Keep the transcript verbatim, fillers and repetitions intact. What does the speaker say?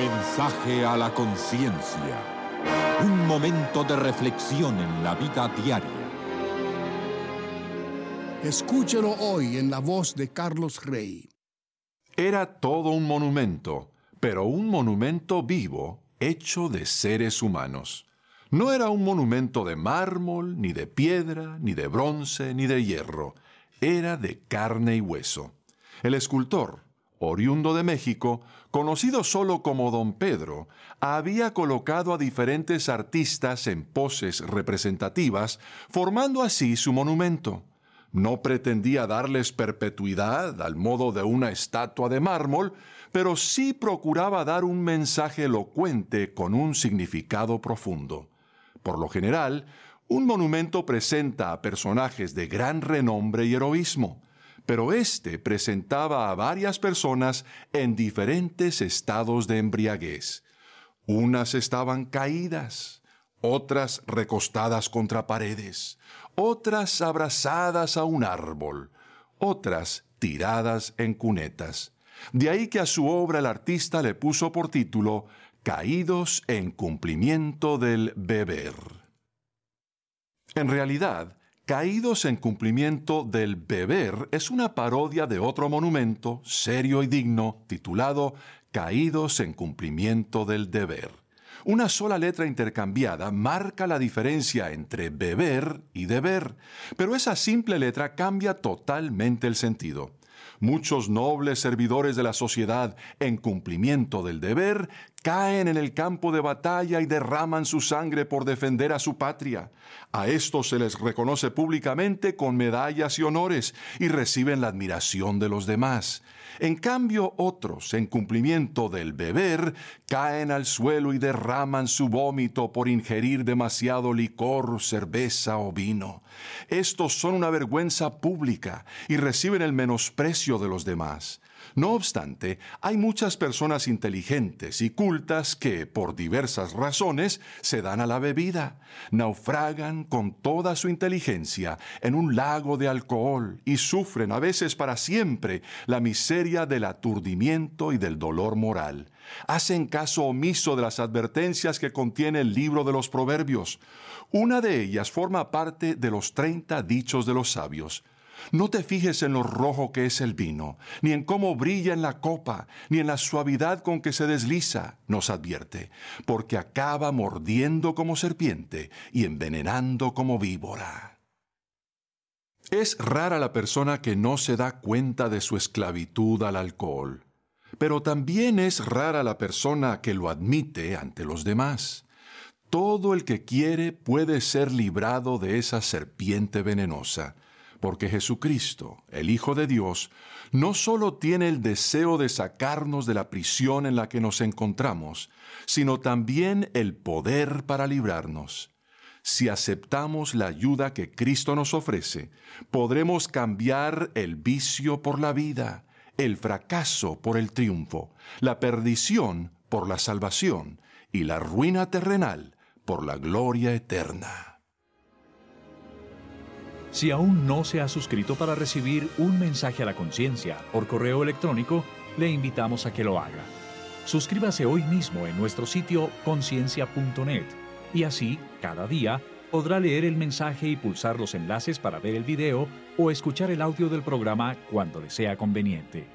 Mensaje a la conciencia. Un momento de reflexión en la vida diaria. Escúchelo hoy en la voz de Carlos Rey. Era todo un monumento, pero un monumento vivo, hecho de seres humanos. No era un monumento de mármol, ni de piedra, ni de bronce, ni de hierro. Era de carne y hueso. El escultor, oriundo de México, conocido solo como Don Pedro, había colocado a diferentes artistas en poses representativas, formando así su monumento. No pretendía darles perpetuidad al modo de una estatua de mármol, pero sí procuraba dar un mensaje elocuente con un significado profundo. Por lo general, un monumento presenta a personajes de gran renombre y heroísmo, pero este presentaba a varias personas en diferentes estados de embriaguez. Unas estaban caídas, otras recostadas contra paredes, otras abrazadas a un árbol, otras tiradas en cunetas. De ahí que a su obra el artista le puso por título Caídos en cumplimiento del beber. En realidad, Caídos en cumplimiento del beber es una parodia de otro monumento, serio y digno, titulado Caídos en cumplimiento del deber. Una sola letra intercambiada marca la diferencia entre beber y deber, pero esa simple letra cambia totalmente el sentido. Muchos nobles servidores de la sociedad, en cumplimiento del deber, caen en el campo de batalla y derraman su sangre por defender a su patria. A estos se les reconoce públicamente con medallas y honores y reciben la admiración de los demás. En cambio, otros, en cumplimiento del beber, caen al suelo y derraman su vómito por ingerir demasiado licor, cerveza o vino. Estos son una vergüenza pública y reciben el menosprecio de los demás. No obstante, hay muchas personas inteligentes y cultas que, por diversas razones, se dan a la bebida, naufragan con toda su inteligencia en un lago de alcohol y sufren a veces para siempre la miseria del aturdimiento y del dolor moral. Hacen caso omiso de las advertencias que contiene el libro de los Proverbios. Una de ellas forma parte de los treinta dichos de los sabios. No te fijes en lo rojo que es el vino, ni en cómo brilla en la copa, ni en la suavidad con que se desliza, nos advierte, porque acaba mordiendo como serpiente y envenenando como víbora. Es rara la persona que no se da cuenta de su esclavitud al alcohol, pero también es rara la persona que lo admite ante los demás. Todo el que quiere puede ser librado de esa serpiente venenosa, porque Jesucristo, el Hijo de Dios, no solo tiene el deseo de sacarnos de la prisión en la que nos encontramos, sino también el poder para librarnos. Si aceptamos la ayuda que Cristo nos ofrece, podremos cambiar el vicio por la vida, el fracaso por el triunfo, la perdición por la salvación y la ruina terrenal por la gloria eterna. Si aún no se ha suscrito para recibir un mensaje a la conciencia por correo electrónico, le invitamos a que lo haga. Suscríbase hoy mismo en nuestro sitio conciencia punto net y así, cada día, podrá leer el mensaje y pulsar los enlaces para ver el video o escuchar el audio del programa cuando le sea conveniente.